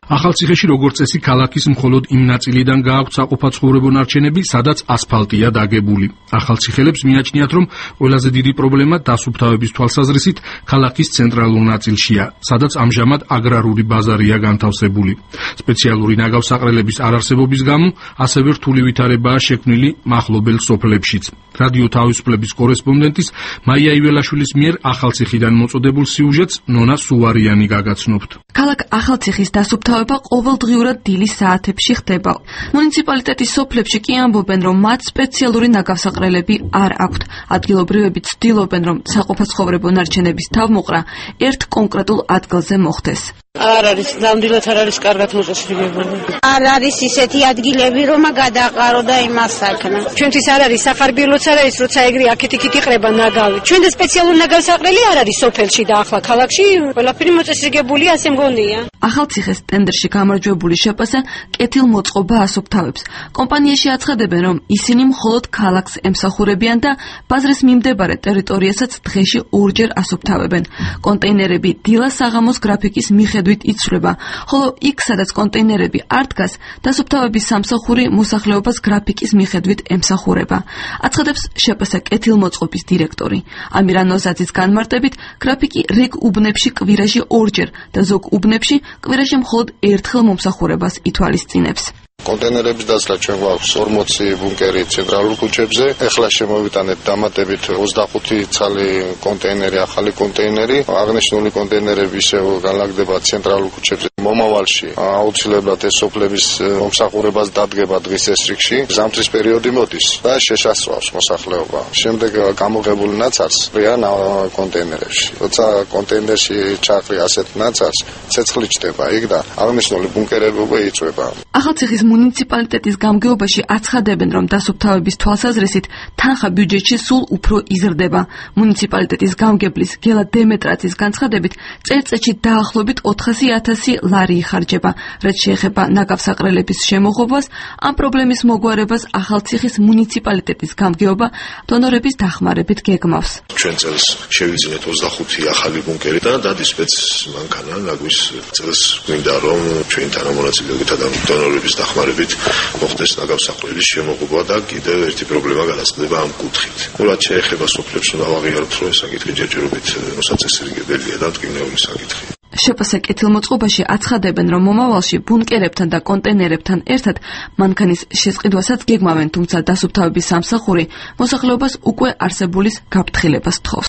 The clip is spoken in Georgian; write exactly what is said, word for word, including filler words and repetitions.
ახალციხეში როგორც წესი ქალაქის მხოლოდ იმ ნაწილიდან გააქვთ საყოფაცხოვრებო ნარჩენები, სადაც ასფალტია დაგებული. ახალციხელებს მიაჩნიათ, რომ ყველაზე დიდი პრობლემა დასუფთავების თვალსაზრისით ქალაქის ცენტრალურ ნაწილშია, სადაც ამჟამად აგრარული ბაზარია განთავსებული. სპეციალური ნაგავსაყრელების არარსებობის გამო ასევე რთული ვითარებაა შექმნილი მახლობელ სოფლებშიც. რადიო თავისუფლების კორესპონდენტის მაია იველაშვილის მიერ ახალციხიდან მოწოდებულ სიუჟეტს ნონა სუვარიანი გაგაცნობთ. ქალაქ ახალციხის დასუფთავება ყოველდღიურად დილის საათებში ხდება. მუნიციპალიტეტის სოფლებში კი ამბობენ, რომ მათ სპეციალური ნაგავსაყრელები არ აქვთ. ადგილობრივები ცდილობენ, რომ საყოფაცხოვრებო ნარჩენების თავმოყრა ერთ კონკრეტულ ადგილზე მოხდეს. არ არის, ნამდვილად არ არის კარგად მოწესრიგებული. არ არის ისეთი ადგილები, რომ გადაყარო და იმას საქმე. ჩვენთვის არ არის სახარბიელოც არ არის, როცა ეგრე აქეთ-იქით იყრება ნაგავი. ჩვენ და სპეციალური ნაგავსაყრელი არ არის სოფელში და ახლა ქალაქში ყველაფერი მოწესრიგებულია, ასე მგონია. ახალციხეს ტენდერში გამარჯვებული შეპასა კეთილმოწყობა ასუფთავებს. კომპანიაში აცხადებენ, რომ ისინი მხოლოდ ქალაქს ემსახურებიან და ბაზრის მიმდებარე ტერიტორიასაც დღეში ორჯერ ასუფთავებენ. კონტეინერები დილა საღამოს გრაფიკის მიხედვით იცვლება, ხოლო იქ, სადაც კონტეინერები არ დგას, დასუფთავების სამსახური მოსახლეობას გრაფიკის მიხედვით ემსახურება. აცხადებს შეპასა კეთილმოწყობის დირექტორი. ამირა ნოზაძის განმარტებით, გრაფიკი რიგ უბნებში კვირაში ორჯერ და ზოგ უბნებში კვირაში მხოლოდ ერთხელ მომსახურებას ითვალისწინებს. კონტეინერების დასლა ჩვენ გვაქვს ორმოცი ბუნკერი ცენტრალურ ქუჩებზე. ეხლა შემოვიტანეთ დამატებით ოცდახუთი ცალი კონტეინერი, ახალი კონტეინერი. აღნიშნული კონტეინერები ისევ განლაგდება ცენტრალურ ქუჩებზე. მომავალში აუცილებლად ეს სოფლების მომსახურებას დადგება დღის ეს რიგში. ზამთრის პერიოდი მოდის და შეშასწრავს მოსახლეობა. შემდეგ გამოღებული ნაცარს ყრიან კონტეინერებში. როცა კონტეინერში ჩაყრი ასეთ ნაცარს, ცეცხლი ჩდება იქ და აღნიშნული ბუნკერები უკვე იწვება. ახალციხის მუნიციპალიტეტის გამგეობაში აცხადებენ, რომ დასუფთავების თვალსაზრისით თანხა ბიუჯეტში სულ უფრო იზრდება. მუნიციპალიტეტის გამგებლის გელა დემეტრაძის განცხადებით, წელიწადში დაახლოებით ოთხასი ათასი ლარი იხარჯება, რაც შეეხება ნაგავსაყრელების შემოღობას. ამ პრობლემის მოგვარებას ახალციხის მუნიციპალიტეტის გამგეობა დონორების დახმარებით გეგმავს. ჩვენ წელს შევიძინეთ ოცდახუთი ახალი ბუნკერი და დადის სპეცმანქანა ნაგვის წელს გვინდა რომ ჩვენ თანამონაწილეობით და დონორების დახმარებით მოხდეს ნაგავსაყრელის შემოღობა და კიდევ ერთი პრობლემა გადაწყდება ამ კუთხით. რაც შეეხება სოფლებს უნდა ვაღიაროთ, რომ ეს საკითხი ჯერჯერობით მოსაწესრიგებელია და მტკივნეული საკითხი. შეპასა კეთილმოწყობაში აცხადებენ, რომ მომავალში ბუნკერებთან და კონტეინერებთან ერთად მანქანის შესყიდვასაც გეგმავენ, თუმცა დასუფთავების სამსახური მოსახლეობას უკვე არსებულის გაფრთხილებას თხოვს.